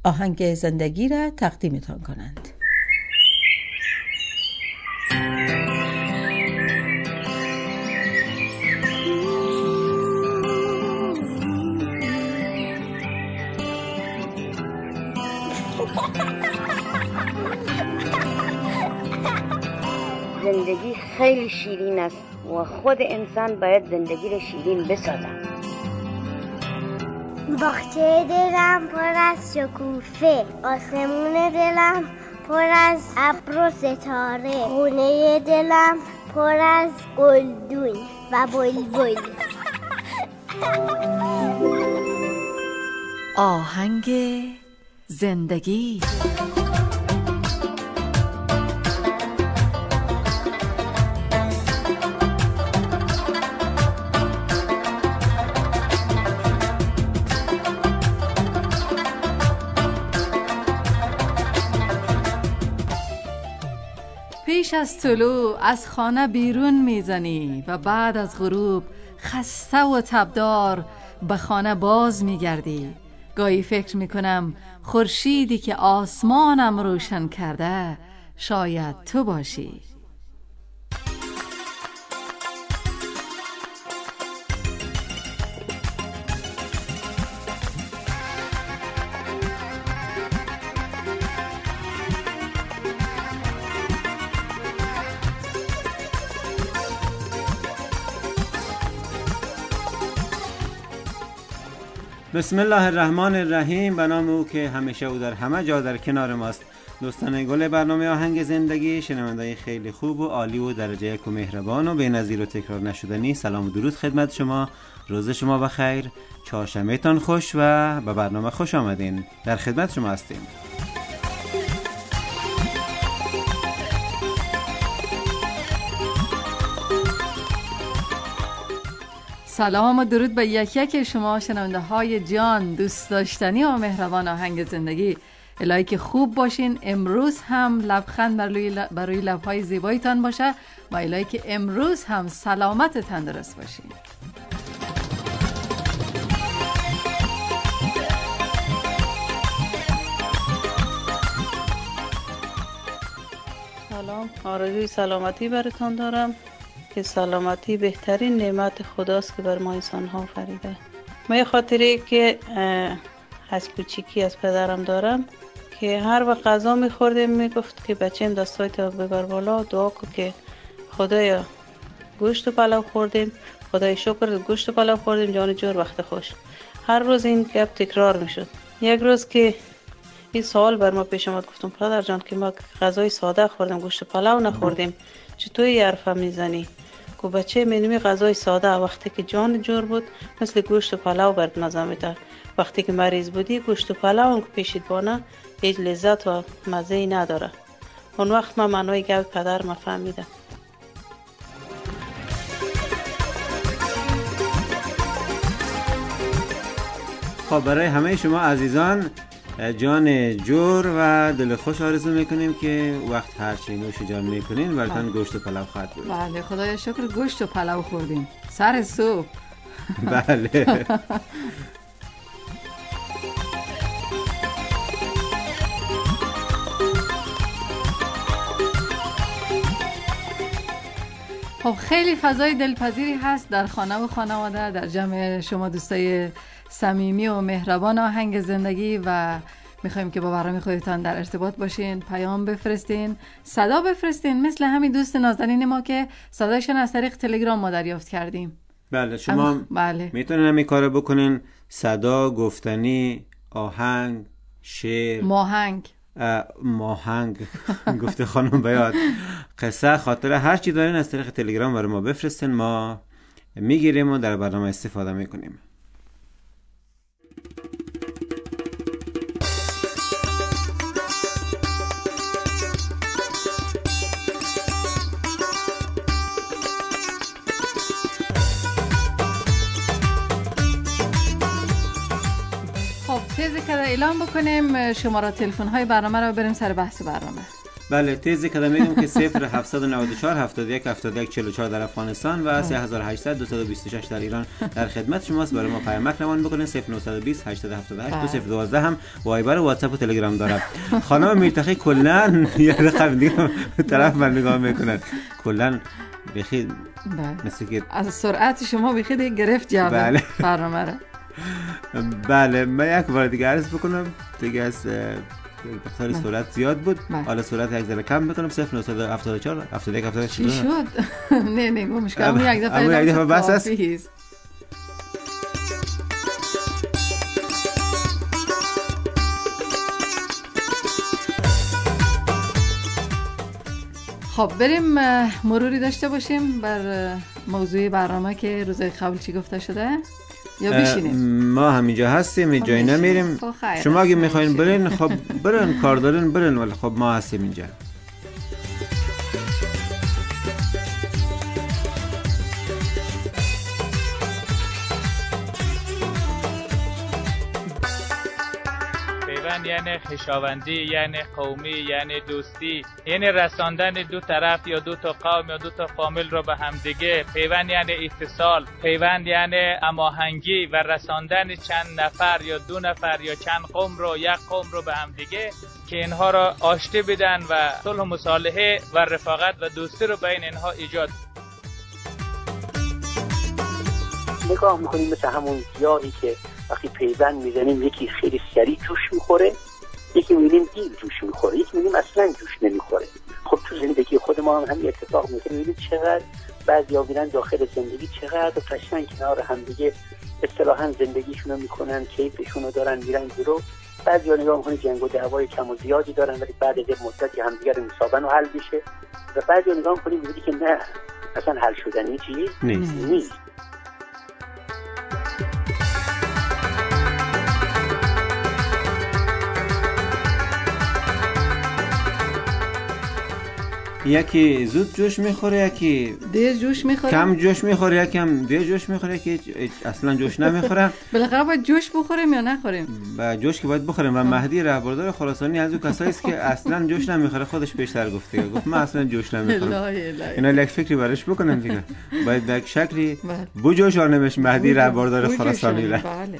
آهنگ زندگی را تقدیمتان کنند. زندگی خیلی شیرین است و خود انسان باید زندگی را شیرین بسازد. باغچه دلم پر از شکوفه، آسمون دلم پر از ابر و ستاره، خونه دلم پر از گلدون و بلبل. آهنگ زندگی. پیش از طلوع از خانه بیرون میزنی و بعد از غروب خسته و تبدار به خانه باز میگردی. گاهی فکر میکنم خورشیدی که آسمانم روشن کرده شاید تو باشی. بسم الله الرحمن الرحیم. به نام او که همیشه او در همه جا در کنار ماست. دوستان گل برنامه آهنگ زندگی، شنوندای خیلی خوب و عالی و درجه یک و مهربان و بی‌نظیر و تکرار نشدنی، سلام و درود خدمت شما. روز شما بخیر، چهارشنبه تان خوش و به برنامه خوش آمدین. در خدمت شما هستیم. سلام و درود به یک یک شما شنونده های جان، دوست داشتنی و مهربان آهنگ زندگی. الهی که خوب باشین. امروز هم لبخند بر روی لبهای زیبایتان باشه و الهی که امروز هم سلامت تندرست باشین. سلام، آرزوی سلامتی براتون دارم که سلامتی بهترین نعمت خداست که بر ما انسان ها آفریده. ما یه خاطره که از کوچیکی از پدرم دارم که هر وقت غذا می‌خوردیم میگفت که بچه‌م دستایتو ببر بالا، دعا کن که خدایا گوشت و پلو خوردیم، خدای شکر گوشت و پلو خوردیم، جان جور وقت خوش. هر روز این گپ تکرار میشد. یک روز که این سوال بر ما پیش اومد، گفتم پدر جان که ما غذای ساده خوردیم، گوشت و پلو نخوردیم، چطور این حرفا میزنی؟ که بچه منوی غذای ساده وقتی که جان جور بود مثل گوشت و پلو برد مزه میداد. وقتی که مریض بودی گوشت و پلو هم که پیشید بانه هیچ لذت و مزه ای نداره. اون وقت من معنای گپ پدر ما فهمیدم. خب برای همه شما عزیزان جان جور و دل خوش آرزو میکنیم که وقت هرچی نوش جان میکنین براتون گوشت و پلو خواهد بود. بله خدای شکر گوشت و پلو خوردیم سر صبح. بله. خب خیلی فضای دلپذیری هست در خانه و خانواده، در جمع شما دوستای صمیمی و مهربان آهنگ زندگی و میخوایم که با برنامه خودتان در ارتباط باشین، پیام بفرستین، صدا بفرستین، مثل همین دوست نازنین ما که صدایشون از طریق تلگرام ما دریافت کردیم. بله شما بله میتونین همین کارو بکنین، صدا، گفتنی، آهنگ، شعر، ماهنگ گفته خانم بیاد، قصه، خاطره، هر چی دارین از طریق تلگرام برای ما بفرستین، ما میگیریم و در برنامه استفاده میکنیم. چیزی که اعلام بکنیم، شماره تلفن های برنامه رو بریم سر بحث برنامه. بله تیزی کدام میگم که 0794 71 71 44 در افغانستان و 3800 226 در ایران در خدمت شماست. برای ما پیامک روان بکنید. 0920 878 2012 هم وایبر و واتساپ و تلگرام داره. خانم میرتقی کلا یه رقم دیگه طرف من نگاه میکنن کلا بخیر مثل که از سرعت شما بخیر دیگه گرفت جواب برنامه را. بله من یک بار دیگه عرض بکنم دیگه از بخاطر سرعت زیاد بود. حالا سرعت یک ذره کم میکنم. 0974 71 71 چی شد؟ نه مشکل همون یک دفعه بس است. خب بریم مروری داشته باشیم بر موضوع برنامه که روزای قبل چی گفته شده یا بشینیم؟ ما همینجا هستیم، هیچ جایی نمیریم. شما اگه میخواین برین خب برین، کار دارین برین، ولی خب ما هستیم اینجا. یعنی خویشاوندی، یعنی قومی، یعنی دوستی، یعنی رساندن دو طرف یا دو تا قوم یا دو تا فامیل رو به هم دیگه. پیوند یعنی اتصال، پیوند یعنی هماهنگی و رساندن چند نفر یا دو نفر یا چند قوم رو، یک قوم رو به هم دیگه که اینها رو آشتی بدن و صلح و مصالحه و رفاقت و دوستی رو بین اینها ایجاد. نگاه میکنیم مثل همون گیاهی که وقتی پیوند میزنیم یکی خیلی سریع جوش میخوره، یکی میبینیم دیر جوش میخوره، یکی میبینیم اصلا جوش نمیخوره. خب تو زندگی خود ما هم همین اتفاق میفته. میبینید چقدر بعضیا میرن داخل زندگی چقدر قشنگ کنار هم دیگه اصطلاحاً زندگیشون رو میکنن، کیفشون رو دارن، میرن جلو. بعضیا نگاه میکنید جنگ و دعوای کم و زیادی دارن ولی بعد از مدتی همدیگه رو میسابن و حل میشه. و بعضیا نگاه میکنید میبینید که نه اصلا حل شدنی چیزی نیست. یکی زود جوش میخوره، یکی دیر جوش میخوره، کم جوش میخوره، یکم دیر جوش میخوره، یکی اصلا جوش نمیخوره. بالاخره باید جوش بخوریم یا نخوریم؟ با جوش که باید بخوریم. و مهدی رهبردار خراسانی از اون کسایی است که اصلا جوش نمیخوره. خودش بیشتر گفته، گفت من اصلا جوش نمیخورم. اینا یک فکری براش بکنم دیگه. باید به یک شکلی بجوشانمش مهدی رهبردار خراسانی را. بله.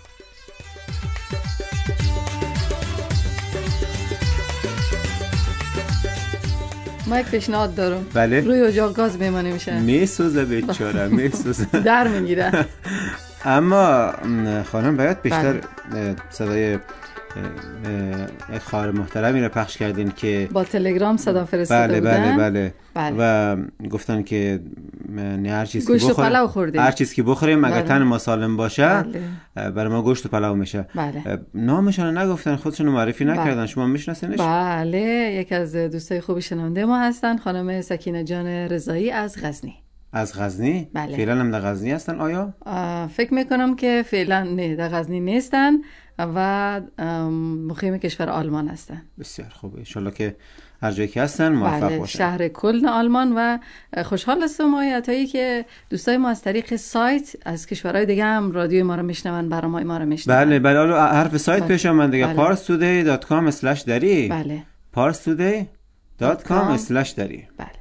ما یک پیشنهاد دارم. بله. روی اجاق گاز بمانه میشه. میسوزه بیچاره، میسوزه. در میگیره. اما خانم باید بیشتر صدای یک خواهر محترمی رو پخش کردین که با تلگرام صدا فرستاده بودن. بله. و گفتن که هر چیز که گوشت و پلو خوردیم، هر چیز که بخوریم اگر تن ما سالم باشه برای ما گوشت و پلو میشه. نامشون نگفتن، خودشون معرفی نکردن. شما میشناسینش؟ بله، یکی از دوستای خوب شنونده ما هستن، خانم سکینه جان رضایی از غزنی. از غزنی؟ بله. فعلا هم در غزنی هستن آیا؟ فکر میکنم که فعلا نه، در غزنی نیستن و مقیم کشور آلمان هستن. بسیار خوب، ان شاءالله که هر جایی که هستن موفق باشن. شهر کلن آلمان. و خوشحال هستم آیتایی که دوستای ما از طریق سایت از کشورهای دیگه هم رادیوی ما رو میشنون، برنامه ما رو میشنون. بله حالا حرف سایت پیش اومد دیگه. parstoday.com/dari. بله. parstoday.com/dari. بله.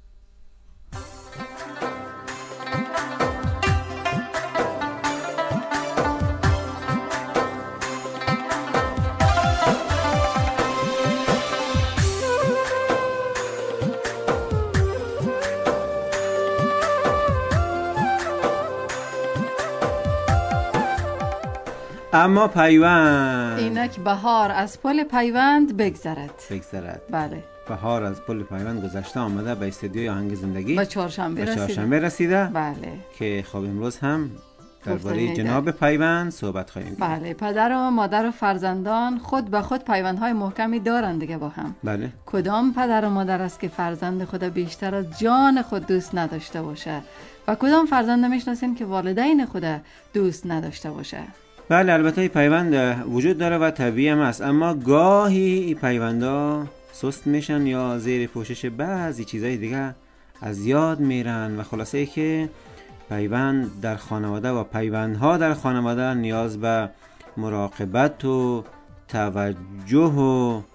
اما پیوند، اینک بهار از پل پیوند بگذرد. بله. بهار از پل پیوند گذشته آمده به استودیوی آهنگ زندگی و چهارشنبه رسیده. بله. که خب امروز هم درباره جناب پیوند صحبت خواهیم کرد. بله. پدر و مادر و فرزندان خود به خود پیوندهای محکمی دارند دیگه با هم. بله. کدام پدر و مادر است که فرزند خود بیشتر از جان خود دوست نداشته باشه و کدام فرزند میشناسین که والدین خود دوست نداشته باشه؟ بله البته پیوند وجود داره و طبیعی هم است، اما گاهی پیوندا سست میشن یا زیر پوشش بعضی چیزای دیگه از یاد میرن و خلاصه ای که پیوند در خانواده و پیوندها در خانواده نیاز به مراقبت و توجه و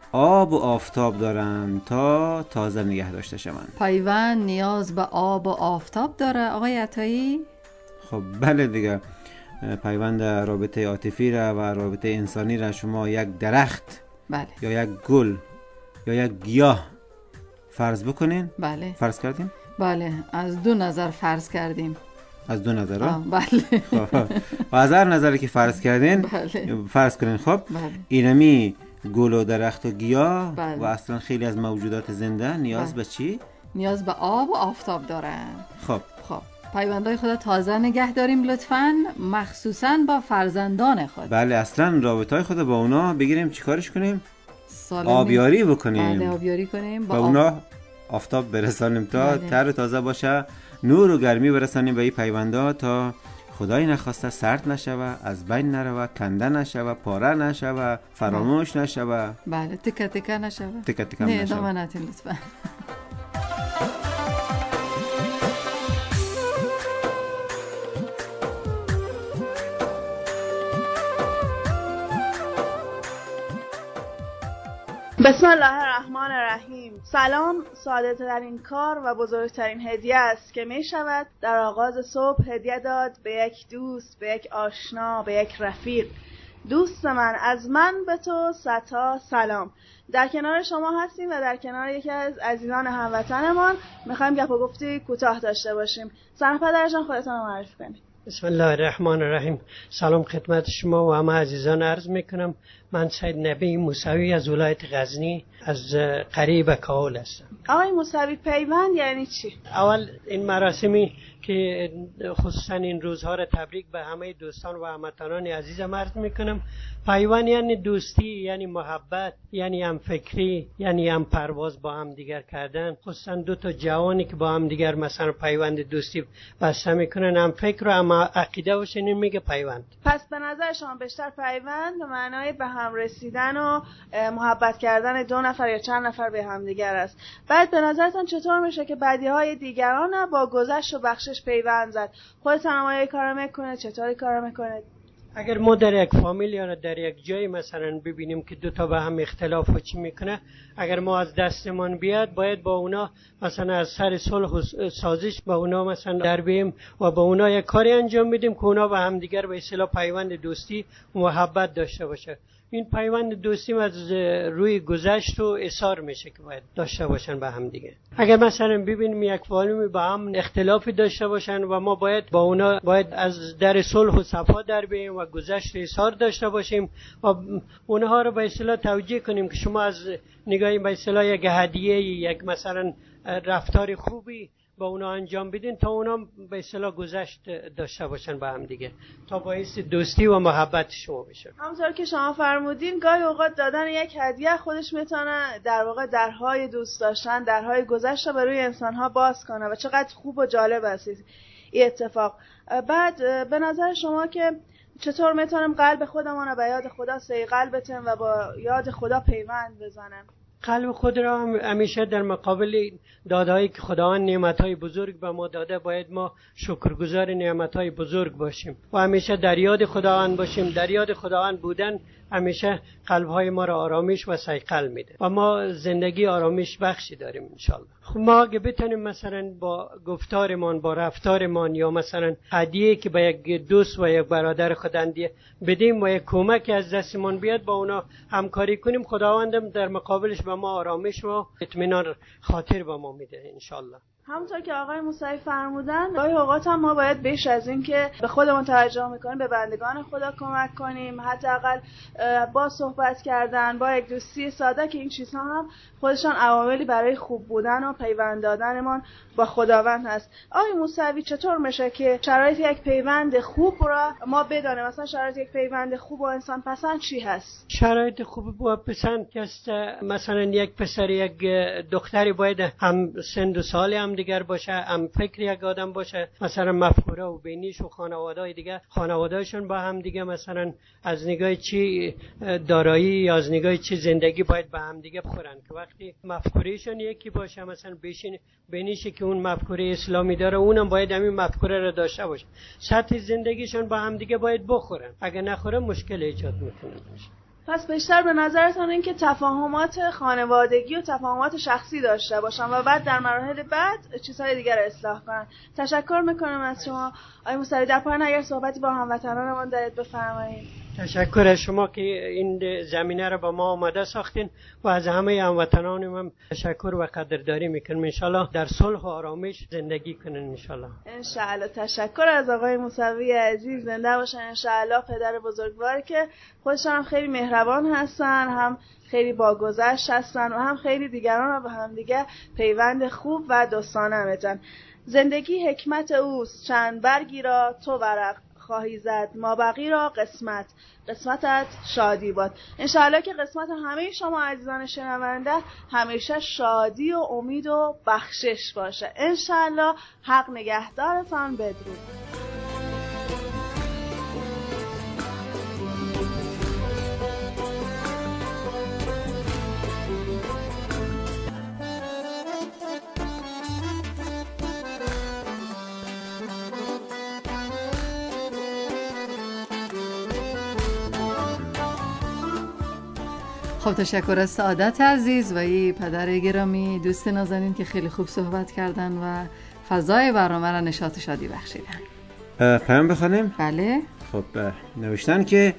آب و آفتاب دارم تا تازه نگه داشته شوند. پیوند نیاز به آب و آفتاب داره آقای عطایی؟ خب بله دیگه، پیوند رابطه عاطفی را و رابطه انسانی را شما یک درخت بله یا یک گل یا یک گیاه فرض بکنین. بله فرض کردیم؟ بله، از دو نظر فرض کردیم. از دو نظر ها؟ بله. و از هر نظری که فرض کردین بله. فرض کنین. خب بله. اینمی گل و درخت و گیاه بله. و اصلا خیلی از موجودات زنده نیاز به چی؟ نیاز به آب و آفتاب دارن. خب پیوندهای خدا تازه نگه داریم لطفاً، مخصوصاً با فرزندان خود. بله، اصلا رابطهای خدا با اونا بگیریم چیکارش کنیم؟ آبیاری بکنیم. بله، آبیاری کنیم با اونا آفتاب برسانیم تا تر تازه باشه، نور و گرمی برسانیم به این پیوندا تا خدای نخواسته سرد نشوه، از بین نروه، کنده نشوه، پاره نشوه، فراموش نشوه. بله، تکه تکه نشوه. تکه تکه نه نشوه. ادامه نتین لطفاً. بسم الله الرحمن الرحیم. سلام ساده ترین کار و بزرگترین هدیه است که می شود در آغاز صبح هدیه داد به یک دوست، به یک آشنا، به یک رفیق. دوست من، از من به تو صدها سلام. در کنار شما هستیم و در کنار یکی از عزیزان هموطنمان میخوایم گپ و گفتی کوتاه داشته باشیم. سرپدر جان خودتون رو معرفی کنید. بسم الله الرحمن الرحیم. سلام خدمت شما و همه عزیزان عرض میکنم. من سید نبی موسوی از ولایت غزنی از قریب کاهل هستم. آقای موسوی، پیوند یعنی چی؟ اول این مراسمی که خصوصا این روزها را تبریک به همه دوستان و هموطنان عزیزم عرض میکنم. پیوند یعنی دوستی، یعنی محبت، یعنی هم فکری، یعنی هم پرواز با هم دیگر کردن. خصوصا دو تا جوانی که با هم دیگر مثلا پیوند دوستی بسته میکنن، هم فکر و هم عقیده و چنین میگه پیوند. پس به نظر شما بیشتر پیوند به معنای به هم رسیدن و محبت کردن دو نفر یا چند نفر به هم دیگر است. بعد به نظرتون چطور میشه که بدیهای دیگران با گذشت و بخشش پیوند زد؟ خودتون هم کارو میکنید؟ چطوری کارو میکنید؟ اگر ما در یک فامیل یا در یک جای مثلا ببینیم که دو تا به هم اختلاف و چی میکنه، اگر ما از دستمان بیاد باید با اونا مثلا از سر صلح و سازش با اونا مثلا در بیم و با اونا یک کاری انجام بدیم که اونا به هم دیگر به اصطلاح پیوند دوستی و محبت داشته باشه. این پیوند دوستی از روی گذشت و اثار میشه که باید داشته باشن به هم دیگه. اگر مثلا ببینیم یک فامیل با هم اختلافی داشته باشن و ما باید با اونا از در صلح و صفا در بیاییم و گذشت اثار داشته باشیم و اونها رو به اصطلاح توجیه کنیم که شما از نگاهی به اصطلاح یک هدیه، یک مثلا رفتار خوبی با اونا انجام بدین تا اونا به اصطلاح گذشت داشته باشن با هم دیگه، تا باعث دوستی و محبت شما بشه. همونطور که شما فرمودین گاهی اوقات دادن یک هدیه خودش میتونه در واقع درهای دوست داشتن، درهای گذشت رو برای انسان‌ها باز کنه و چقدر خوب و جالب است این اتفاق. بعد به نظر شما که چطور میتونیم قلب خودمون رو به یاد خدا صیقل بتیم و با یاد خدا پیوند بزنیم؟ قلب خود را همیشه در مقابل دادهایی که خداوند نعمتهای بزرگ به ما داده باید ما شکرگزار نعمتهای بزرگ باشیم و همیشه در یاد خداوند باشیم. در یاد خداوند بودن همیشه قلبهای ما را آرامش و صیقل میده و ما زندگی آرامش بخشی داریم انشالله. خب ما اگه بتونیم مثلا با گفتارمان، با رفتارمان یا مثلا هدیه که به یک دوست و یک برادر خداوند بدیم و یک کمکی از دستمان بیاد با اونا همکاری کنیم، خداوندم در مقابلش به ما آرامش و اطمینان خاطر به ما میده انشالله. همونطور که آقای موسوی فرمودن گاهی اوقات هم ما باید بیش از این که به خودمون توجه میکنیم به بندگان خدا کمک کنیم، حداقل با صحبت کردن، با یک دوستی ساده که این چیزها هم خودشان عواملی برای خوب بودن و پیوند دادنمان با خداوند هست. آقای موسوی چطور میشه که شرایط یک پیوند خوب را ما بدانیم؟ مثلا شرایط یک پیوند خوب و انسان پسند چی هست؟ شرایط خوب و پسند که مثلا یک پسر یک دختری باید هم سن و سال هم دیگر باشه، هم فکر یک آدم باشه، مثلا مفکوره و بینیش و خانواده‌های دیگه، خانواده‌شون با هم دیگه مثلا از نگاه چی دارایی یا از نگاه چی زندگی باید با هم دیگه بخورن که وقتی مفکورهشون یکی باشه، مثلا بینیشی که اون مفکوره اسلامی داره اونم باید همین مفکوره رو داشته باشه. سطح زندگیشون با هم دیگه باید بخورن، اگه نخوره مشکل ایجاد میکنه. پس بیشتر به نظرتون این که تفاهمات خانوادگی و تفاهمات شخصی داشته باشن و بعد در مراحل بعد چیزهای دیگر رو اصلاح کنن. تشکر میکنم از شما. آقای موسوی، در پایان اگر صحبتی با هموطنانمون دارید بفرمایید. تشکر از شما که این زمینه رو با ما آماده ساختین و از همه هموطنانم هم تشکر و قدردانی میکنم. انشالله در صلح و آرامش زندگی کنن انشالله. انشالله. تشکر از آقای موسوی عزیز، زنده باشن انشالله. پدر بزرگوار که خودشان هم خیلی مهربان هستن، هم خیلی باگذشت هستن و هم خیلی دیگران رو به هم دیگه پیوند خوب و دوستانه میدن. زندگی حکمت اوست، چند برگی را تو ورق خواهی زد، ما بقی را قسمتت شادی باد. انشاءالله که قسمت همه شما عزیزان شنونده همیشه شادی و امید و بخشش باشه. انشاءالله. حق نگهدارتان. بدرود. خب تشکر از سعادت عزیز و ای پدر گرامی، دوست نازنین که خیلی خوب صحبت کردن و فضای برنامه را نشاط شادی بخشیدن. پیام بخونیم؟ بله. خب نوشتن که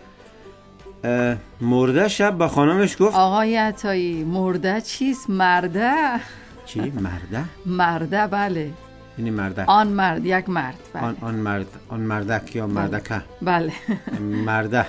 مرده شب با خانمش گفت. آقای عطایی، مرده چیست؟ مرده. چی؟ مرده؟ مرده، بله. یعنی مرده. آن مرد، یک مرد. بله. آن مردک یا مردکه. بله. مرده.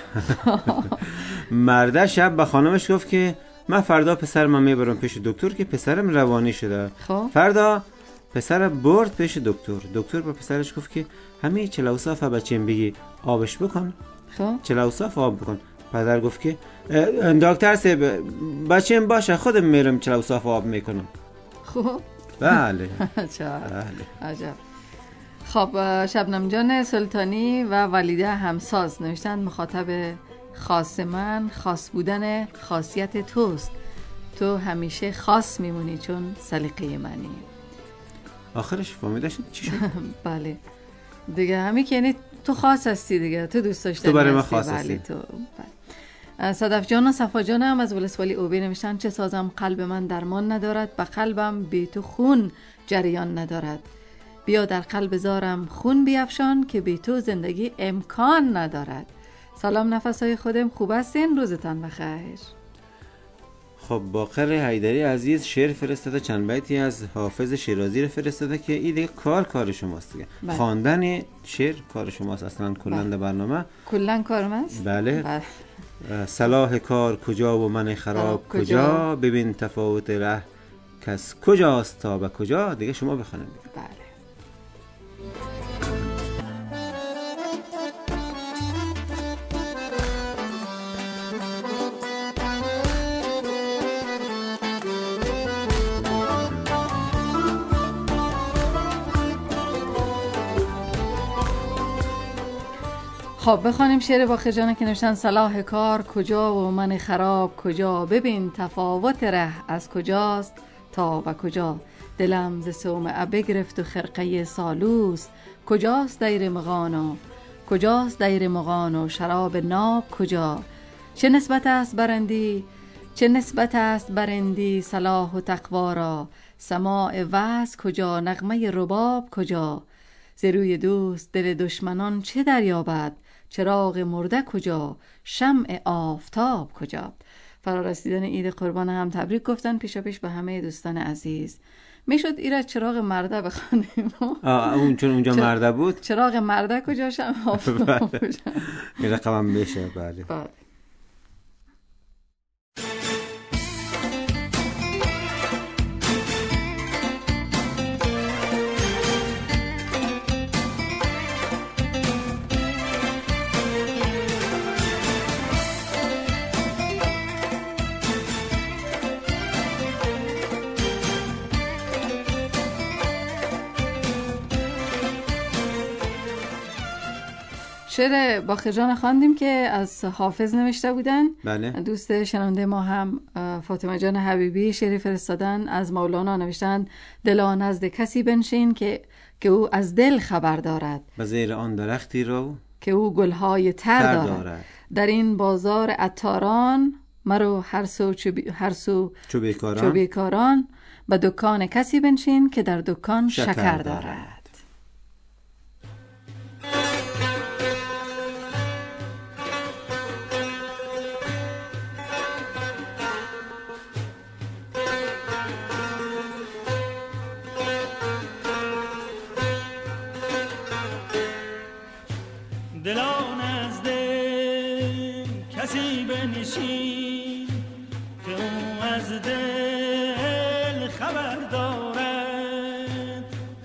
مرده شب با خانمش گفت که من فردا پسرم میبرم پیش دکتر که پسرم روانی شده. خب. فردا پسر برد پیش دکتر با پسرش گفت که همه چلوصاف بچه‌م بگی آبش بکن. خب. چلوصاف آب بکن. پدر گفت که دکتر صاحب بچه‌م باشه خودم میرم چلوصاف آب میکنم. خب. بله. عجب. خب شبنم جان سلطانی و ولیده همساز نوشتن مخاطب خاص من، خاص بودن خاصیت توست، تو همیشه خاص میمونی چون سلیقه منی. آخرش فهمیده شد چی شد؟ بله دیگه همین که یعنی تو خاص هستی دیگه، تو دوست داشتنی تو برای من خاص بله هستی. تو بله. صدف جان و صفا جان هم از ولسوالی اوبی نوشتن چه سازم قلب من درمان ندارد، به قلبم بی تو خون جریان ندارد، بیا در قلب زارم خون بیفشان که بی تو زندگی امکان ندارد. سلام نفسهای خودم، خوب هستین؟ روزتان بخیر. خب باقر حیدری عزیز شعر فرستاده، چند بیتی از حافظ شیرازی رو فرستاده که این دیگه کار شماست دیگه. خواندن شعر کار شماست اصلا کلند برنامه. کلن کار ماست؟ بله. صلاح کار کجا و من خراب کجا، ببین تفاوت ره کس کجاست تا به کجا. دیگه شما بخونید. بله. خب بخوانیم شعر باقر جان که نوشتن صلاح کار کجا و من خراب کجا، ببین تفاوت ره از کجاست تا و کجا، دلم ز صومعه بگرفت و خرقه سالوس، کجاست دیر مغان و شراب ناب کجا، چه نسبت است برندی صلاح و تقوا را، سماع وعظ کجا نغمه رباب کجا، ز روی دوست دل دشمنان چه دریابد، چراغ مرده کجا شمع آفتاب کجا. فرارسیدن عید قربان هم تبریک گفتن پیشا پیش به همه دوستان عزیز. میشد ایراد چراغ مرده بخونیم. اون چون اونجا مرده بود. چراغ مرده کجا شمع آفتاب کجا. این رقم میشه. بله. شعر باقر جان خواندیم که از حافظ نوشته بودن. بله. دوست شنونده ما هم فاطمه جان حبیبی شعر فرستادن از مولانا نوشتن دلا نزد کسی بنشین که او از دل خبر دارد، به زیر آن درختی رو که او گلهای تر دارد. در این بازار عطاران مرو هر سو چوبیکاران به دکان کسی بنشین که در دکان شکر دارد. دلان از دل کسی بنشین که او از دل خبر دارد.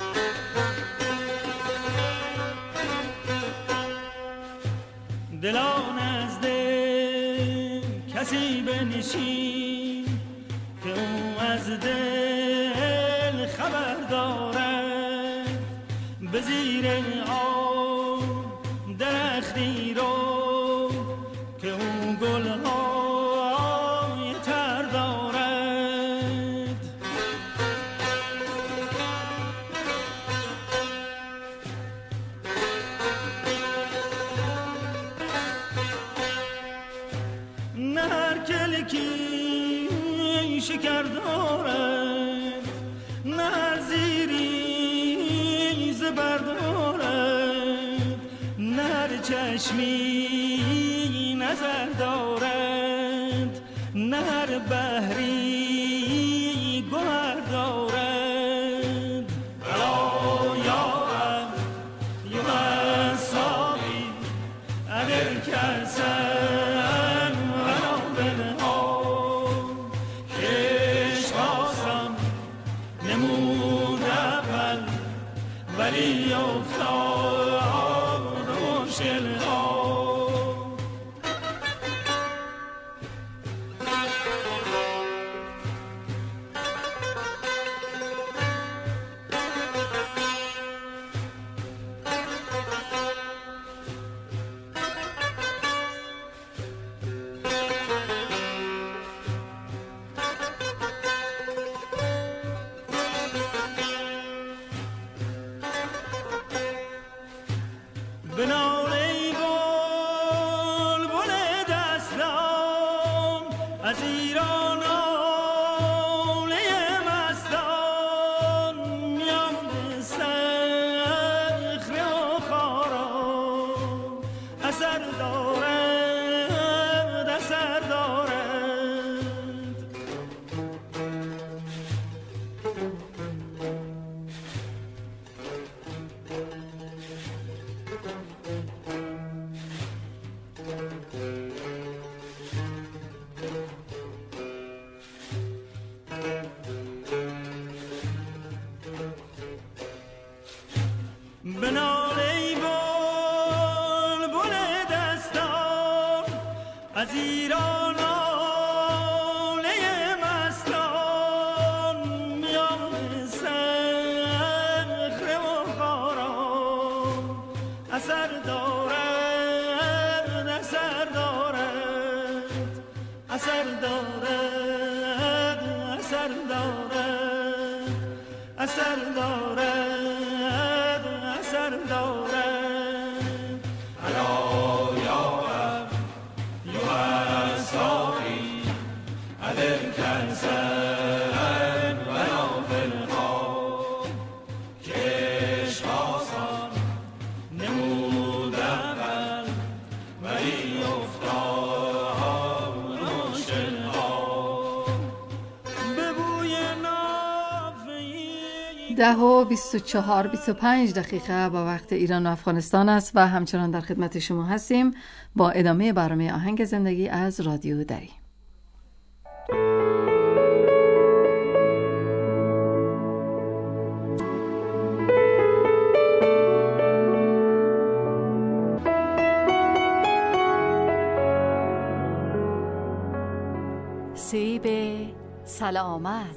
دلان از دل کسی بنشین که او از دل خبر دارد. به زیر درختی رو که اون گلهای تر دارد. نه هر کلکی شکر دارد، نه هر زیری زبر دارد، نه چشمی نظر دارد، نه هر بحری گوهر دارد. بلا یارم یا ساقی اگر کسم ولو بنها کش بازم نمود اول ولی افتاد مشکل ها. بنال ای بلبل دستان از ایران ناله مستان میان صخره و خاران اثر دارد، اثر دارد، اثر دارد، اثر دارد، اثر دارد. ده و 24-25 دقیقه با وقت ایران و افغانستان است و همچنان در خدمت شما هستیم با ادامه برنامه آهنگ زندگی از رادیو دری. سیب سلامت.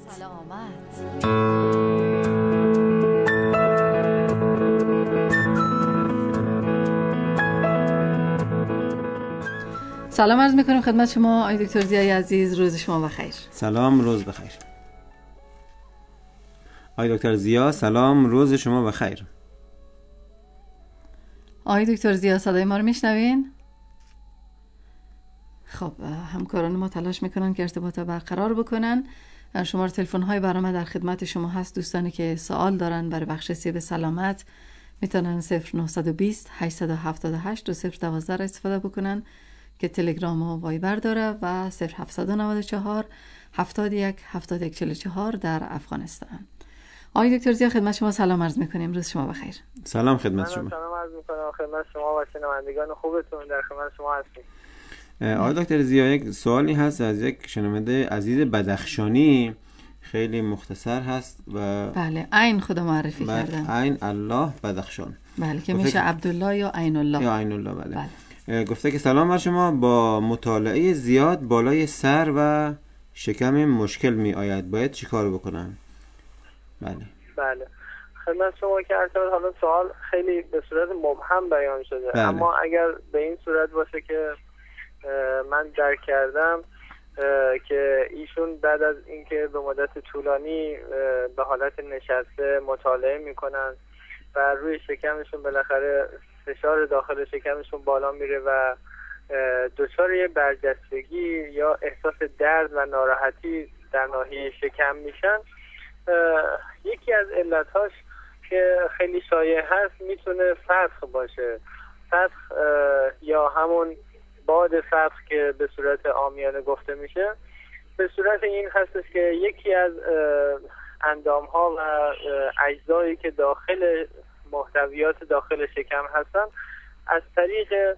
سلام عرض میکنم خدمت شما آقای دکتر ضیای عزیز، روز شما بخیر. سلام، روز بخیر. آقای دکتر ضیا سلام، روز شما بخیر. آقای دکتر ضیا صدای ما رو میشنوین؟ خب همکاران ما تلاش میکنن که ارتباط برقرار بکنن. شماره تلفن های برنامه در خدمت شما هست. دوستانی که سوال دارن برای بخش سیب سلامت میتونن 0920 878 2012 استفاده بکنن که تلگرام و وایبر داره و 0794 71 7144 در افغانستان. آقای دکتر ضیا خدمت شما سلام عرض میکنیم. روز شما بخیر. سلام خدمت شما. سلام عرض میکنم خدمت شما و شنوندگان خوبتون. در خدمت شما هستیم. آقای دکتر ضیا یک سوالی هست از یک شنونده عزیز بدخشانی، خیلی مختصر هست و بله عین خدا معرفی کردن. عین الله بدخشان. بله که میشه عبدالله یا عین الله. یا عین الله بله. گفته که سلام بر شما، با مطالعه زیاد بالای سر و شکم مشکل می آید، باید چی کار بکنم؟ بله خدمت شما که ارتباط، حالا سوال خیلی به صورت مبهم بیان شده. بله. اما اگر به این صورت باشه که من درک کردم که ایشون بعد از اینکه به مدت طولانی به حالت نشسته مطالعه میکنن و روی شکمشون بالاخره فشار داخل شکمشون بالا میره و دچار یه برجستگی یا احساس درد و ناراحتی در ناحیه شکم میشن، یکی از علتهاش که خیلی شایع هست میتونه فتق باشه. فتق یا همون باد فتق که به صورت عامیانه گفته میشه، به صورت این هستش که یکی از اندامها و اجزایی که داخل محتویات داخل شکم هستن از طریق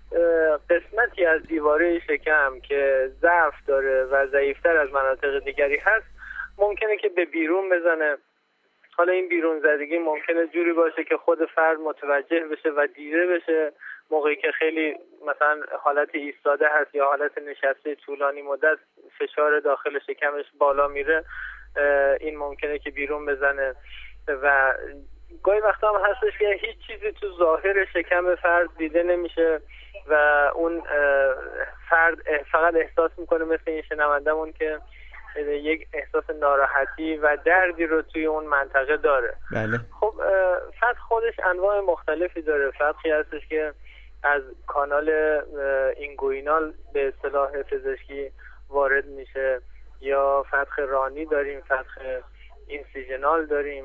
قسمتی از دیواره شکم که ضعف داره و ضعیفتر از مناطق دیگری هست ممکنه که به بیرون بزنه. حالا این بیرون زدگی ممکنه جوری باشه که خود فرد متوجه بشه و دیده بشه موقعی که خیلی مثلا حالت ایستاده هست یا حالت نشسته طولانی مدت فشار داخل شکمش بالا میره، این ممکنه که بیرون بزنه. و گاهی وقتا هم هستش که هیچ چیزی تو ظاهر شکم فرد دیده نمیشه و اون فرد فقط احساس میکنه مثل این شنوندمون که یک احساس ناراحتی و دردی رو توی اون منطقه داره. بله. خب فتق خودش انواع مختلفی داره. فتقی هستش که از کانال اینگوینال به اصطلاح پزشکی وارد میشه، یا فتق رانی داریم، فتق اینسیژنال داریم.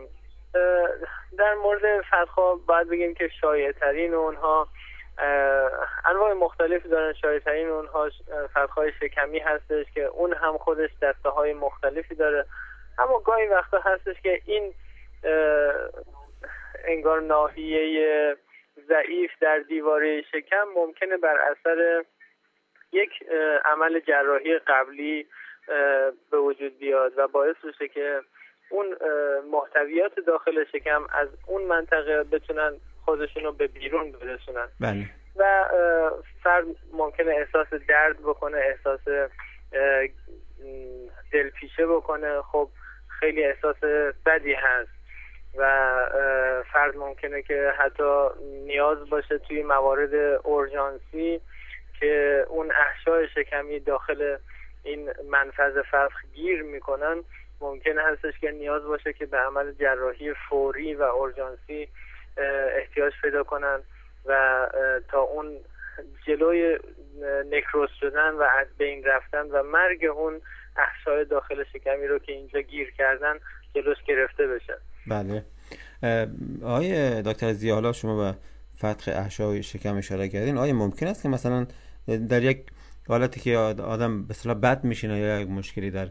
در مورد فتق‌ها باید بگیم که شایع‌ترین اونها انواع مختلفی دارن. شایع‌ترین اونها فتق‌های شکمی هستش که اون هم خودش دسته‌های مختلفی داره. اما گاهی وقتا هستش که این انگار ناحیه ضعیف در دیواره شکم ممکنه بر اثر یک عمل جراحی قبلی به وجود بیاد و باعث بشه که اون محتویات داخل شکم از اون منطقه بتونن خودشونو به بیرون برسونن. بله. و فرد ممکنه احساس درد بکنه، احساس دلپیچه بکنه. خب خیلی احساس بدی هست و فرد ممکنه که حتی نیاز باشه توی موارد اورژانسی که اون احشای شکمی داخل این منفذ فتق گیر میکنن، ممکن هستش که نیاز باشه که به عمل جراحی فوری و اورژانسی احتیاج پیدا کنن و تا اون جلوی نکروز شدن و از بین رفتن و مرگ اون احشای داخل شکمی رو که اینجا گیر کردن جلوش گرفته بشه. بله. آقای دکتر ضیا، حالا شما به فتق احشای شکم اشاره کردین، آیا ممکن است که مثلا در یک حالتی که آدم به اصطلاح بد میشینه یا یک مشکلی در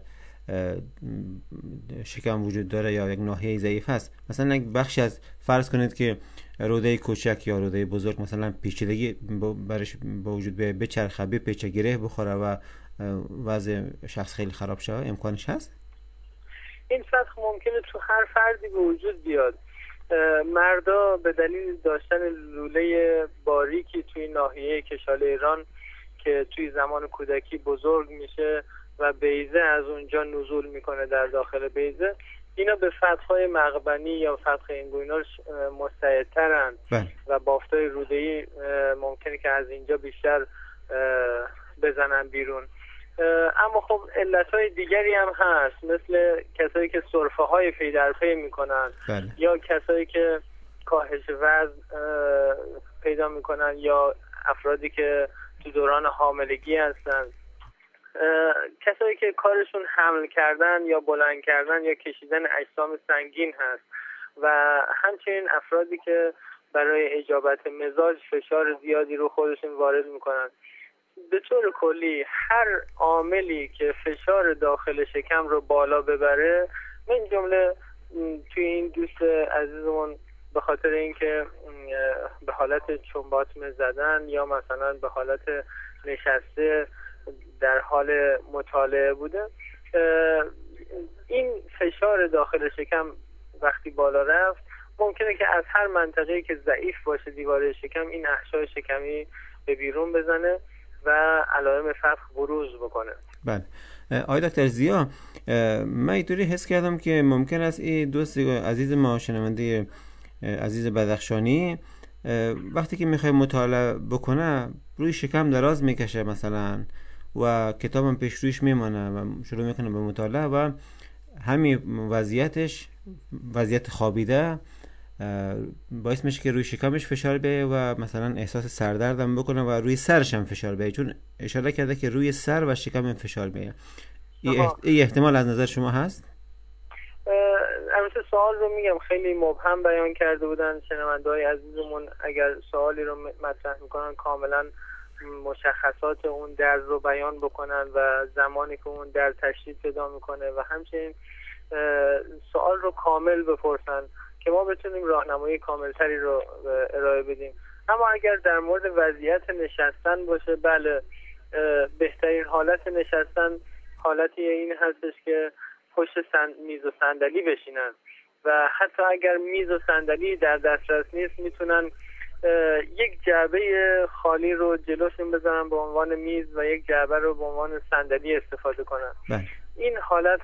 شکم وجود داره یا یک ناحیه ضعیف هست، مثلا یک بخشی از فرض کنید که روده کوچک یا روده بزرگ مثلا پیچیدگی برش با وجود بچرخه، بپیچه، گره بخوره و وضع شخص خیلی خراب شه، امکانش هست؟ این فتق ممکنه تو هر فردی به وجود بیاد. مردا به دلیل داشتن لوله باریکی توی ناحیه کشاله ایران که توی زمان کودکی بزرگ میشه و بیضه از اونجا نزول میکنه در داخل بیضه، اینا به فتق‌های مغبنی یا فتق اینگوینال مستعدترن و بافتای روده‌ای ممکنه که از اینجا بیشتر بزنن بیرون. اما خب علتهای دیگری هم هست، مثل کسایی که سرفه‌های پی در پی میکنن یا کسایی که کاهش وزن پیدا میکنن یا افرادی که تو دوران حاملگی هستن، کسایی که کارشون حمل کردن یا بلند کردن یا کشیدن اجسام سنگین هست و همچنین افرادی که برای اجابت مزاج فشار زیادی رو خودشون وارد میکنن. به طور کلی هر عاملی که فشار داخل شکم رو بالا ببره، من جمله توی این دوست عزیزمون به خاطر اینکه به حالت چنباتمه زدن یا مثلا به حالت نشسته در حال مطالعه بوده، این فشار داخل شکم وقتی بالا رفت ممکنه که از هر منطقه‌ای که ضعیف باشه دیواره شکم این احشای شکمی به بیرون بزنه و علائم فتق بروز بکنه. بله آقای دکتر ضیا، من اینطوری حس کردم که ممکن است این دوست عزیز ما شنونده عزیز بدخشانی وقتی که میخوای مطالعه بکنه روی شکم دراز میکشه مثلا و کتابم پیش رویش میمانه و شروع میکنه به مطالعه و همین وضعیت خوابیده باعث میشه که روی شکمش فشار بیاره و مثلا احساس سردردم بکنه و روی سرش هم فشار بیاره، چون اشاره کرده که روی سر و شکم فشار بیاره. این احتمال از نظر شما هست؟ البته سوال رو میگم خیلی مبهم بیان کرده بودن شنونده‌های عزیزمون، اگر سوالی رو مطرح میکنن کاملا مشخصات اون درد رو بیان بکنن و زمانی که اون درد تشدید پیدا میکنه و همچنین سوال رو کامل بپرسن که ما بتونیم راهنمایی کاملتری رو ارائه بدیم. اما اگر در مورد وضعیت نشستن باشه، بله بهترین حالت نشستن حالتی این هستش که پشت میز و صندلی بشینن و حتی اگر میز و صندلی در دسترس نیست میتونن یک جعبه خالی رو جلوشون بذارن به عنوان میز و یک جعبه رو به عنوان صندلی استفاده کنن. این حالت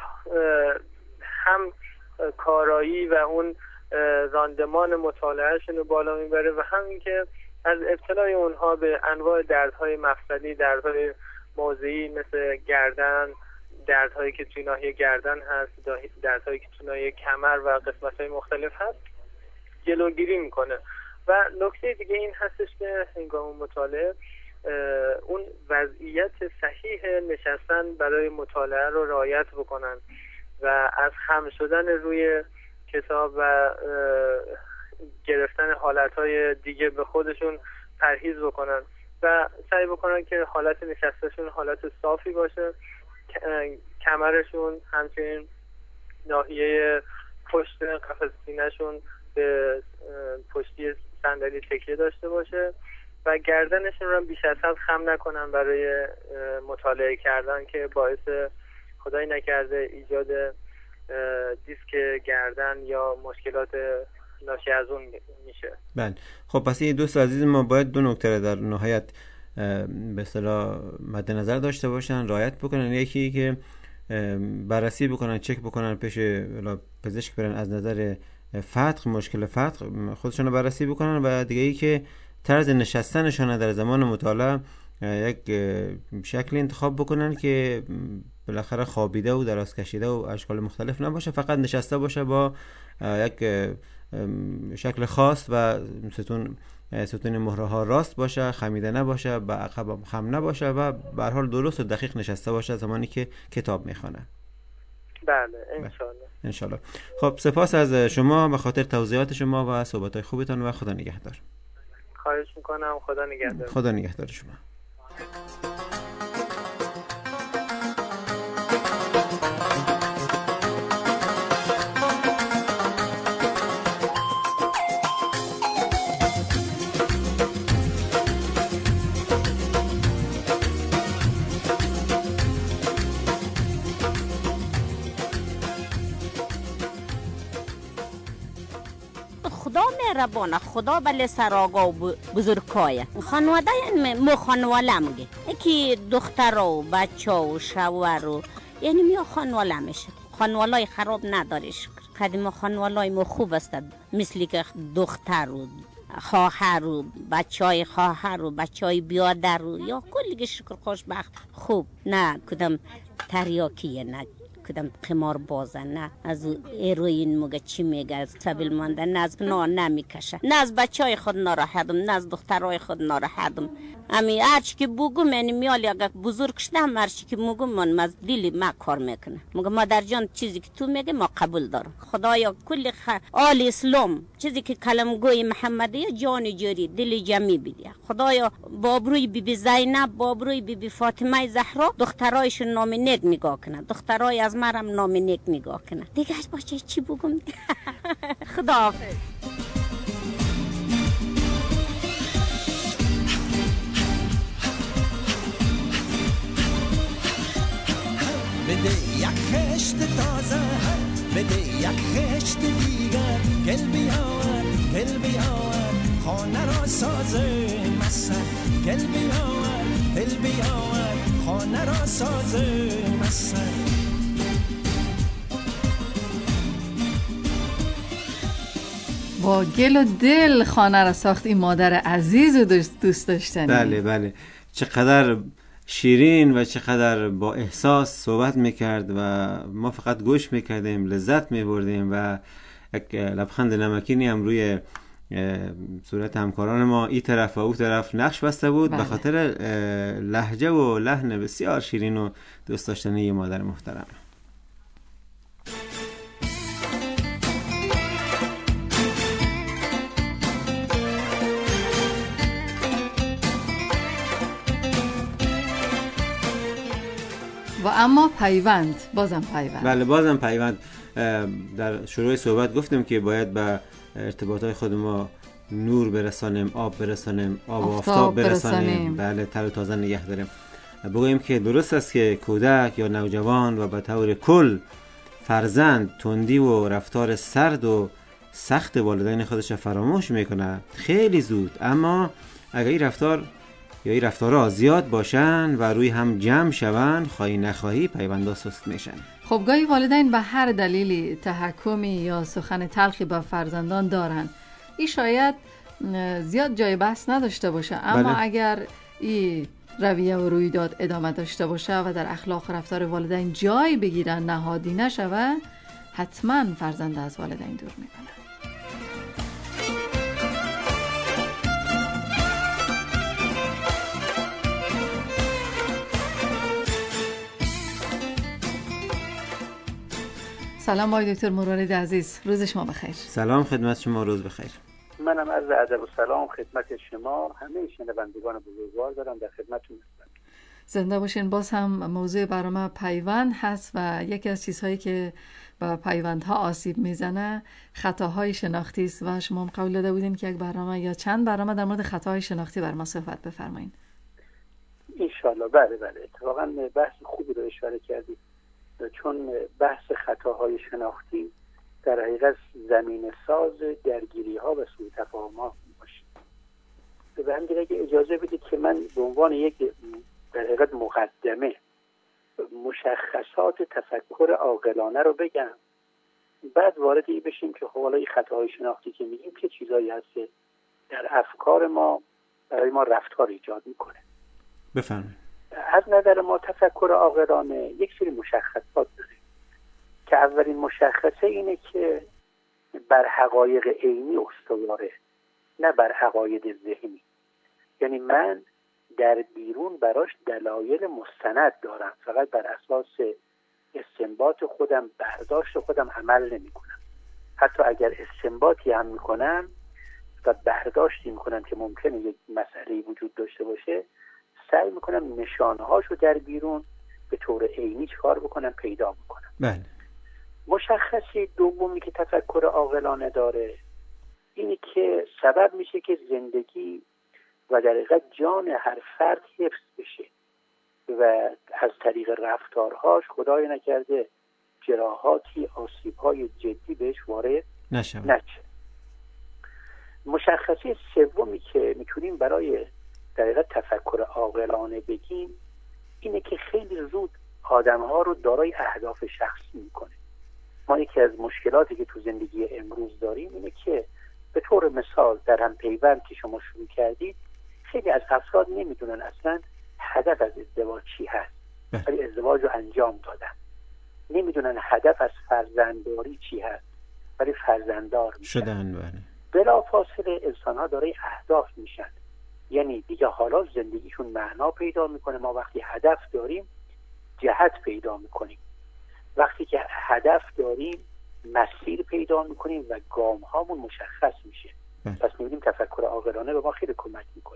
هم کارایی و اون راندمان مطالعهشون رو بالا میبره و همین که از ابتلای اونها به انواع دردهای مفصلی، دردهای موضعی مثل گردن، دردهایی که توی ناحیه گردن هست، دردهایی که توی ناحیه کمر و قسمت‌های مختلف هست جلوگیری میکنه. و نکته دیگه این هستش که هنگام مطالعه اون وضعیت صحیح نشستن برای مطالعه رو رعایت بکنن و از خم شدن روی کتاب و گرفتن حالتهای دیگه به خودشون پرهیز بکنن و سعی بکنن که حالت نشستشون حالت صافی باشه، کمرشون همچنین ناحیه پشت قفس سینه‌شون به پشتی صندلی تکیه داشته باشه و گردنشون رو بیش از حد خم نکنن برای مطالعه کردن که باعث خدای نکرده ایجاد دیسک گردن یا مشکلات ناشی از اون میشه. بله خب پس این دوست عزیز ما باید دو نکته در نهایت به اصطلاح مد نظر داشته باشن، رعایت بکنن. یکی که بررسی بکنن، چک بکنن، پیش پزشک برن، از نظر فتق، مشکل فتق خودشون رو بررسی بکنن و دیگه ای که طرز نشستنشون در زمان مطالعه یک شکل انتخاب بکنن که بالاخره خوابیده و دراز کشیده و اشکال مختلف نباشه، فقط نشسته باشه با یک شکل خاص و ستون مهره ها راست باشه، خمیده نباشه، به عقب خم نباشه و به هر حال درست و دقیق نشسته باشه زمانی که کتاب میخونه. بله انشالله. خب سپاس از شما به خاطر توضیحات شما و صحبت‌های خوبتان و خدا نگهدار. خواهش میکنم. خدا نگهدار. خدا نگهدار شما. مهربانه، خدا بله سراغا و بزرگایه. خانواده یعنی مو خانواله میگه یکی دختر و بچه و شوهر و یعنی میا خانواله میشه. خانوالای خراب نداریش، قدیم خانوالای مو خوب است، مثلی که دختر و خواهر و بچهای خواهر و بچهای بیادر و یا کلی شکر خوشبخت خوب، نه کدام تریاکیه، نه کدام قمار بازه، نه از هروئین مگه چی میگه، از سبیل مانده، نه از نمیکشه، نه از بچهای خود ناراحتم، نه از دخترای خود ناراحتم. امی هرچی که بگم یعنی میالی اگر بزرگ شدم هرچی که میگم من از دلی ما کار میکنه. مگه مادر جان چیزی که تو میگه ما قبول دارم. خدایا کل آل اسلام چیزی که کلمگوی محمدیه جان جاری دل جمعی بیده. خدایا بابروی بی زینب، بابروی بی فاطمه زهرا دخترایشون نام نیک نگاه کنه، دخترای از مرم نام نیک نگاه کنه. دیگه از باشه چی بگم؟ خداحافظ. بده یک خشت تازه، بده یک خشت دیگر، گل بیاور دل بیاور خانه را سازه مسن، گل بیاور دل بیاور خانه را سازه مسن. با گل و دل خانه را ساخت این مادر عزیز و دوست داشتنی. بله بله، چقدر شیرین و چقدر با احساس صحبت میکرد و ما فقط گوش میکردیم، لذت میبردیم و یک لبخند نمکینی هم روی صورت همکاران ما ای طرف و او طرف نقش بسته بود. به خاطر لهجه و لحن بسیار شیرین و دوست داشتنی مادر محترم. و اما پیوند، بازم پیوند. بله بازم پیوند. در شروع صحبت گفتیم که باید به ارتباطات خود ما نور برسانیم، آب برسانیم، آب و آفتاب برسانیم. بله، تر و تازه نگه داریم. بگوییم که درست است که کودک یا نوجوان و به طور کل فرزند تندی و رفتار سرد و سخت والدین خودش فراموش میکنه خیلی زود، اما اگر این رفتار یا این رفتارها زیاد باشن و روی هم جمع شون، خواهی نخواهی پیوندها سست میشن. خب گاهی والدین به هر دلیلی تحکمی یا سخن تلخی با فرزندان دارن. این شاید زیاد جای بحث نداشته باشه، اما اگر این رویه و رویداد ادامه داشته باشه و در اخلاق و رفتار والدین جای بگیرن، نهادی نشوه، حتما فرزند از والدین دور میکنه. سلام آقای دکتر مرارید عزیز، روز شما بخیر. سلام خدمت شما، روز بخیر. منم عرض ادب و سلام خدمت شما، همه شنوندگان بزرگوار دارم، در خدمتتون هستم. زنده باشین. باز هم موضوع برنامه پیوند هست و یکی از چیزهایی که با پیوندها آسیب میزنه خطاهای شناختی است و شما هم قول داده بودین که یک برنامه یا چند برنامه در مورد خطاهای شناختی بر ما صحبت بفرمایید. ان شاءالله. بله اتفاقا بحث خوبی رو اشاره کردید، چون بحث خطاهای شناختی در حقیقت زمین ساز درگیری ها و سوء تفاهم ها باشه. به همین دلیل که اجازه بدید که من به عنوان یک در حقیقت مقدمه مشخصات تفکر عاقلانه رو بگم، بعد وارد این بشیم که خب حالا این خطاهای شناختی که میگیم چه چیزایی هست که در افکار ما برای ما رفتار ایجاد میکنه. بفرمایید. از نظر ما تفکر عاقلانه یک سری مشخصات داره که اولین مشخصه اینه که بر حقایق عینی استواره، نه بر عقاید ذهنی. یعنی من در بیرون براش دلایل مستند دارم، فقط بر اساس استنباط خودم، برداشت خودم عمل نمی کنم. حتی اگر استنباطی هم می کنم و برداشتی می کنم که ممکنه یک مسئله وجود داشته باشه، سعی می کنم نشانهاش رو در بیرون به طور عینی چکار بکنم، پیدا بکنم. بله. مشخصی دومی که تفکر عاقلانه داره اینی که سبب میشه که زندگی و در حقیقت جان هر فرد حفظ بشه و از طریق رفتارهاش خدای نکرده جراحاتی، آسیب‌های جدی بهش وارد نشه. مشخصه سومی که میتونیم برای در حقیقت تفکر عاقلانه بگیم اینه که خیلی زود آدم‌ها رو دارای اهداف شخصی میکنه. ما یکی از مشکلاتی که تو زندگی امروز داریم اینه که به طور مثال در هم پیوند که شما شروع کردید، خیلی از افراد نمیدونن اصلا هدف از ازدواج چی هست، ولی ازدواج رو انجام دادن نمیدونن هدف از فرزندداری چی هست، ولی فرزنددار شدن. بله. بلافاصله انسان‌ها دارای اهداف میشن، یعنی دیگه حالا زندگیشون معنا پیدا میکنه. ما وقتی هدف داریم جهت پیدا میکنیم، وقتی که هدف داریم مسیر پیدا میکنیم و گام هامون مشخص میشه. پس میبینیم تفکر عاقلانه به ما خیلی کمک میکنه.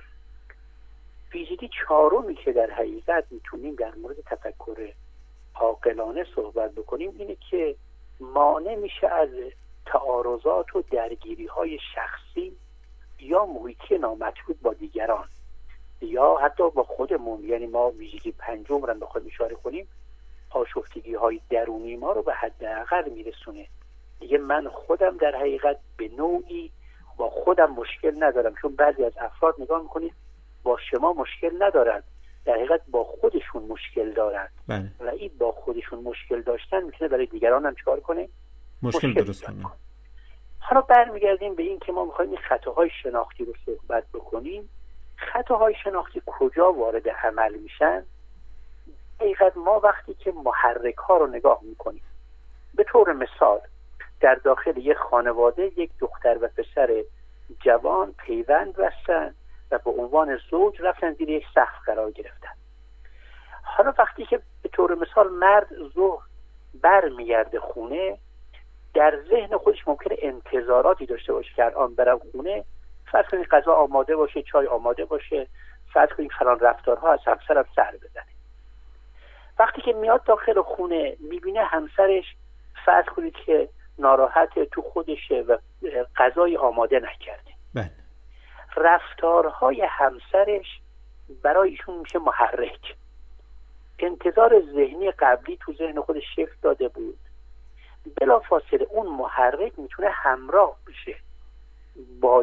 ویژگی چهارمی که در حقیقت میتونیم در مورد تفکر عاقلانه صحبت بکنیم اینه که مانع میشه از تعارضات و درگیری های شخصی یا محیطی نامطلوب با دیگران یا حتی با خودمون. یعنی ما ویژگی پنجم رو به خود اشاره کنیم، آشفتگی های درونی ما رو به حداقل میرسونه. دیگه من خودم در حقیقت به نوعی با خودم مشکل ندارم، چون بعضی از افراد نگاه میکنید با شما مشکل ندارن، در حقیقت با خودشون مشکل دارن. بله. و این با خودشون مشکل داشتن میتونه برای دیگران هم چیکار کنه؟ مشکل درست کنه. حالا برمیگردیم به این که ما میخوایم این خطاهای شناختی رو صحبت بکنیم. خطاهای شناختی کجا وارد عمل میشن؟ حقیقت ما وقتی که محرک ها رو نگاه میکنیم، به طور مثال در داخل یک خانواده یک دختر و پسر جوان پیوند بستن و به عنوان زوج رفتن زیر یک سقف قرار گرفتن. حالا وقتی که به طور مثال مرد ظهر برمیگرده خونه، در ذهن خودش ممکنه انتظاراتی داشته باشه که الان برم خونه، فرض کنید غذا آماده باشه، چای آماده باشه، فرض کنید فلان رفتارها از همسرم سر بزنه. وقتی که میاد داخل خونه میبینه همسرش فرض کنید که ناراحت تو خودشه و غذای آماده نکرده. بله. رفتارهای همسرش برای ایشون میشه محرک. انتظار ذهنی قبلی تو ذهن خودش شکل داده بود، بلافاصله اون محرک میتونه همراه بشه با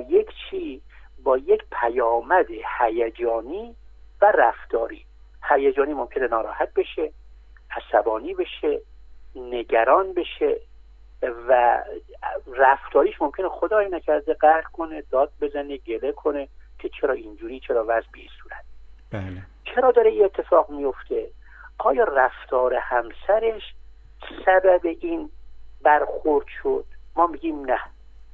یک پیامد هیجانی و رفتاری. هیجانی ممکنه ناراحت بشه، عصبانی بشه، نگران بشه و رفتاریش ممکنه خدای نکرده قهر کنه، داد بزنه، گله کنه که چرا اینجوری، چرا وضع به این صورت. بله. چرا داره این اتفاق میفته؟ آیا رفتار همسرش سبب این برخورد شد؟ ما میگیم نه،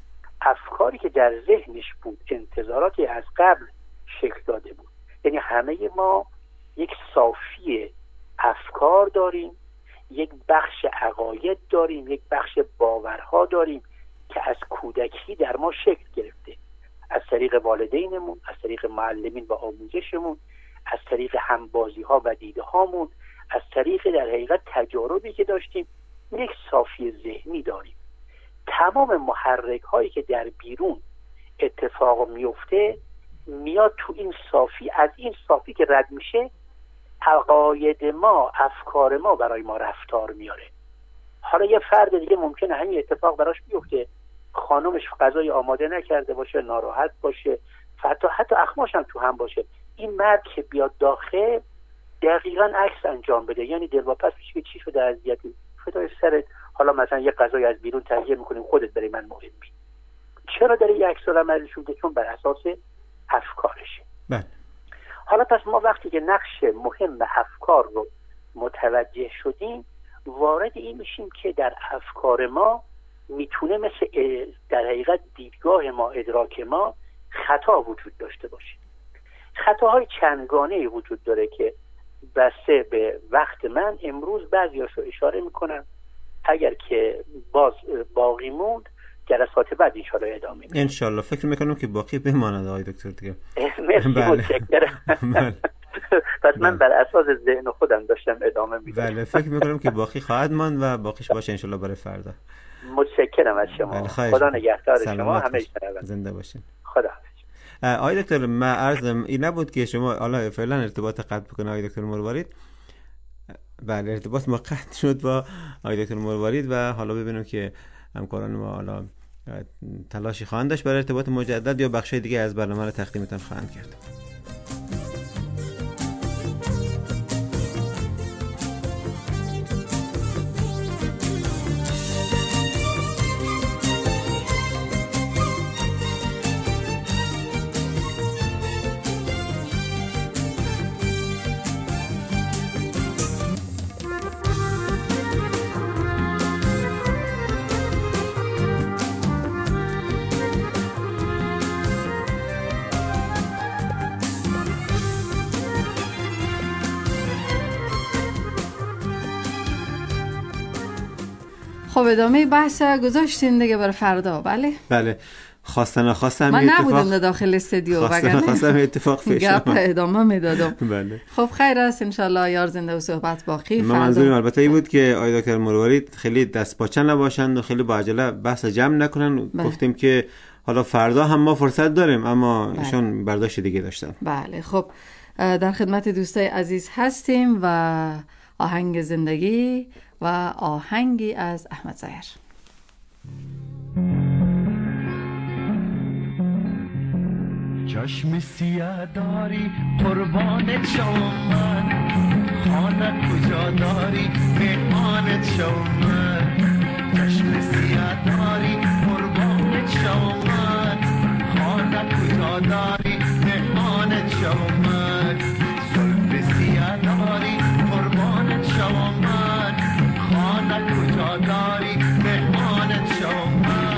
افکاری که در ذهنش بود، انتظاراتی از قبل شکل داده بود. یعنی همه ما یک صافی افکار داریم، یک بخش عقاید داریم، یک بخش باورها داریم که از کودکی در ما شکل گرفته، از طریق والدینمون، از طریق معلمین و آموزشمون، از طریق همبازی ها و دیده هامون، از طریق در حقیقت تجاربی که داشتیم. یک صافی ذهنی داریم. تمام محرک هایی که در بیرون اتفاق میفته میاد تو این صافی، از این صافی که رد میشه عقاید ما، افکار ما برای ما رفتار میاره. حالا یه فرد دیگه ممکنه همین اتفاق براش بیفته، خانمش غذای آماده نکرده باشه، ناراحت باشه، حتی اخماش هم تو هم باشه، این مرد که بیاد داخل دقیقاً عکس انجام بده. یعنی دلواپس میشه که چی شده، اذیتی فدای سرت، حالا مثلا یه غذای از بیرون تهیه میکنیم، خودت برای من مهمی. چرا داره یه عکس العمل شده؟ چون بر اساس افکارشه. بله. حالا پس ما وقتی که نقش مهم افکار رو متوجه شدیم، وارد این میشیم که در افکار ما میتونه مثل در حقیقت دیدگاه ما، ادراک ما خطا وجود داشته باشه. خطاهای چندگانه‌ای وجود داره که بسته به وقت من امروز بعضیاشو اشاره میکنم، اگر که باز باقی موند جلسات بعد انشالله ادامه میدیم. انشالله. فکر میکنم که باقی بماند آقای دکتر دیگه. مرسی. متشکرم. پس من بر اساس ذهن خودم داشتم ادامه میدم. بله، فکر میکنم که باقی خواهد ماند و باقیش باشه انشالله برای فردا. متشکرم از شما. خدا نگهدار شما. همه زنده باشین. خدا. آقای دکتر، من عرضم این نبود که شما حالا فعلا ارتباط قطع بکنه آقای دکتر مروارید. بله، ارتباط ما قطع شد با آقای دکتر مروارید و حالا ببینیم که همکاران ما حالا تلاشی خواهند داشت برای ارتباط مجدد یا بخشای دیگه از برنامه رو تقدیمتان خواهند کرد. خب ادامه بحث گذاشتین دیگه برای فردا. بله خواستن نخواستم من نبودم در استودیو وگرنه خواستم اتفاق پیش گپ ادامه میدادم. بله خب خیر است ان شاء الله یار زنده و صحبت باقی. منظورم البته این بود که آقای دکتر مرواری خیلی دست پاچه نباشند و خیلی با عجله بحث جمع نکنن. گفتیم که حالا فردا هم ما فرصت داریم اما ایشون برداشت دیگه داشتن. بله خب در خدمت دوستای عزیز هستیم و آهنگ زندگی و آهنگی از احمد ظاهر. چشم سیاه داری قربانت شوم من، خانه کجا داری مهمانت شوم من. چشم سیاه داری قربانت شوم من، خانه کجا داری مهمانت شوم من. زلف سیاه داری قربانت شوم من، خانه کجا داری مهمانت شوم من.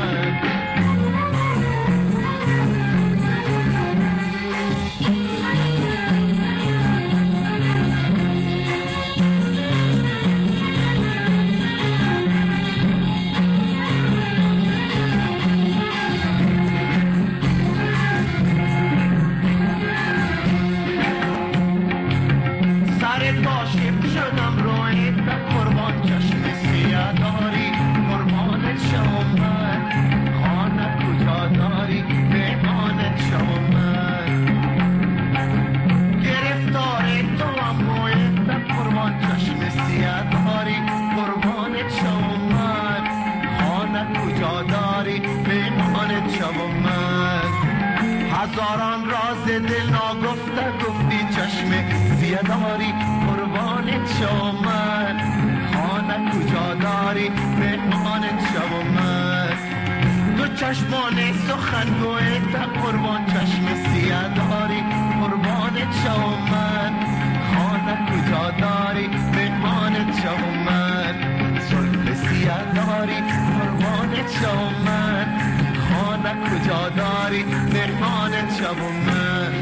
هزاران راز دل ناگفته گفتی چشم سیاه داری قربانت شوم من. خانه کجا داری مهمانت شوم من. تو چشمان سخنگویت قربان چشم سیاه داری قربانت شوم من. خانه کجا داری مهمانت شوم من. زلف سیاه داری قربانت شوم من، خانه کجا داری مهمانت شوم من.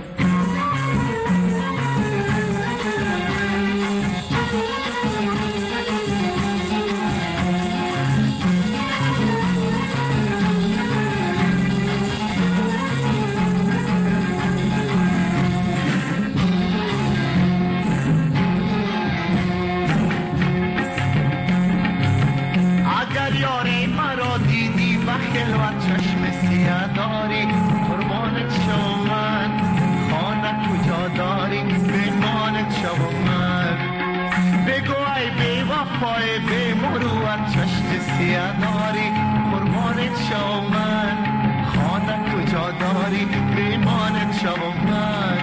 اگر یاری مرا دیدی و خلوت چشم سیاه داری قربانت شوم من. خانه کجا داری مهمانت شوم من. بگو ای بی وفای بی مروت چشم سیاه داری قربانت شوم من. خانه کجا داری مهمانت شوم من.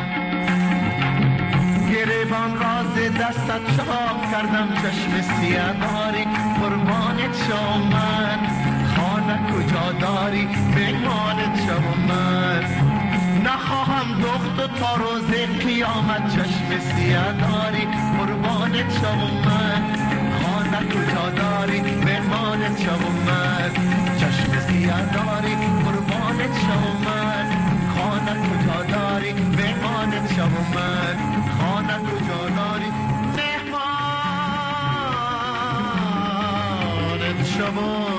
گریبان راز دستت چاک کردم چشم سیاه داری قربانت شوم من. خانه کجا داری مهمانت شوم من. نخواهم دخت و تا روز قیامت چشم سیاه داری قربانت شوم من. خانه کجا داری مهمانت شوم من. چشم سیاه داری قربانت شوم من. خانه کجا داری مهمانت شوم من. خانه کجا داری مهمانت شوم.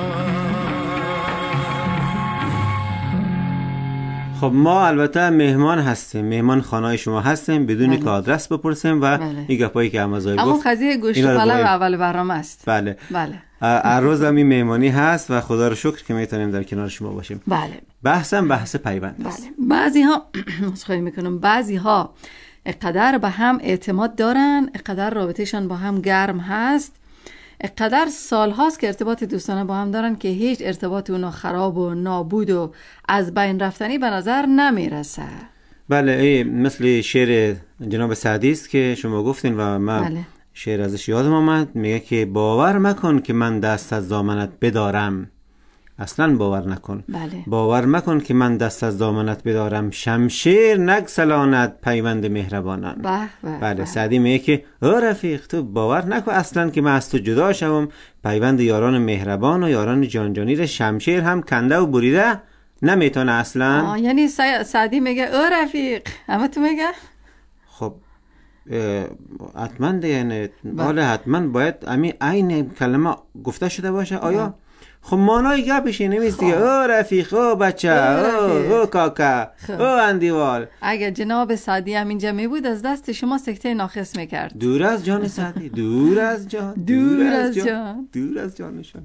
خب ما البته مهمان هستیم، مهمان خانه شما هستیم بدون که آدرس بپرسیم و این گپایی که امازای گفت اما قضیه گوشت پلو اول برنامه است. بله هر روز هم این مهمانی هست و خدا رو شکر که میتونیم در کنار شما باشیم. بله بحثم بحث پیوند است. بعضی ها مسخره میکنم، بعضی ها اقدر به هم اعتماد دارن، اقدر رابطهشان با هم گرم هست، اقدر سال هاست که ارتباط دوستانه با هم دارن که هیچ ارتباط اونا خراب و نابود و از بین رفتنی به نظر نمیرسه. بله این مثل شعر جناب سعدی است که شما گفتین و من شعر ازش یادم آمد. میگه که باور مکن که من دست از دامنت بدارم. اصلا باور نکن. باور مکن که من دست از دامنت بدارم. شمشیر نگسلاند پیوند مهربانان. بله سعدی میگه که او رفیق تو باور نکن اصلا که من از تو جدا شوم. پیوند یاران مهربان و یاران جانجانی را شمشیر هم کنده و بریده نمیتونه اصلا. یعنی سعدی میگه او رفیق، اما تو میگه خب حتما دیگه حالا حتما باید همین عین کلمه گفته شده باشه. آیا خب مانای گپش نمیست دیگه. او رفیق، او بچه، او کاکا، او اندیوال. اگر جناب سعدی همینجا می بود از دست شما سکته ناقص میکرد. دور از جان سعدی، دور از جان، دور از جان، دور از جانشان.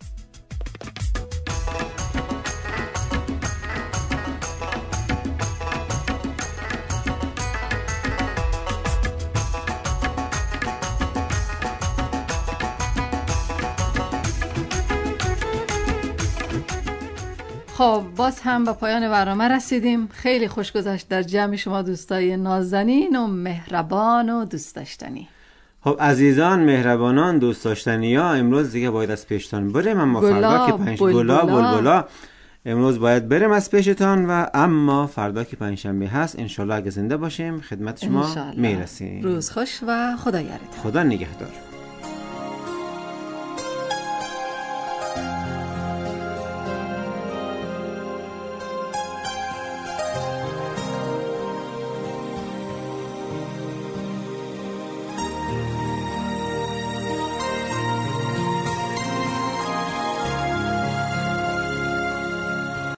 خب باز هم به پایان برنامه رسیدیم. خیلی خوش گذشت در جمع شما دوستای نازنین و مهربان و دوست داشتنی. خب عزیزان مهربانان دوست داشتنی ها، امروز دیگه باید از پیشتان بریم. اما فردا که بلبلا امروز باید بریم از پیشتان و اما فردا که پنجشنبه هست انشالله اگه زنده باشیم خدمت شما میرسیم. روز خوش و خدا یارتان. خدا نگهدار.